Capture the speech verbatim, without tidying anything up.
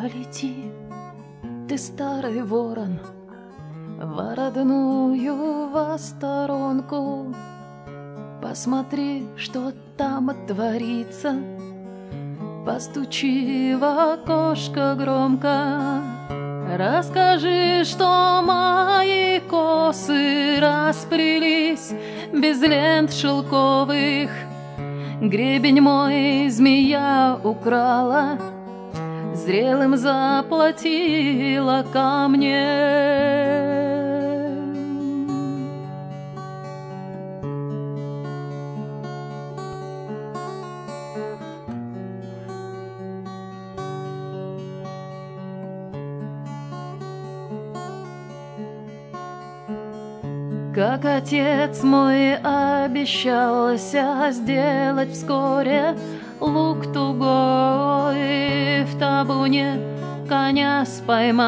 Полети, ты старый ворон, в родную во сторонку. Посмотри, что там творится, постучи в окошко громко. Расскажи, что мои косы распрялись без лент шелковых. Гребень мой змея украла, зрелым заплатила камнем. Как отец мой обещался сделать вскоре лук тугой, в табуне коня споймать.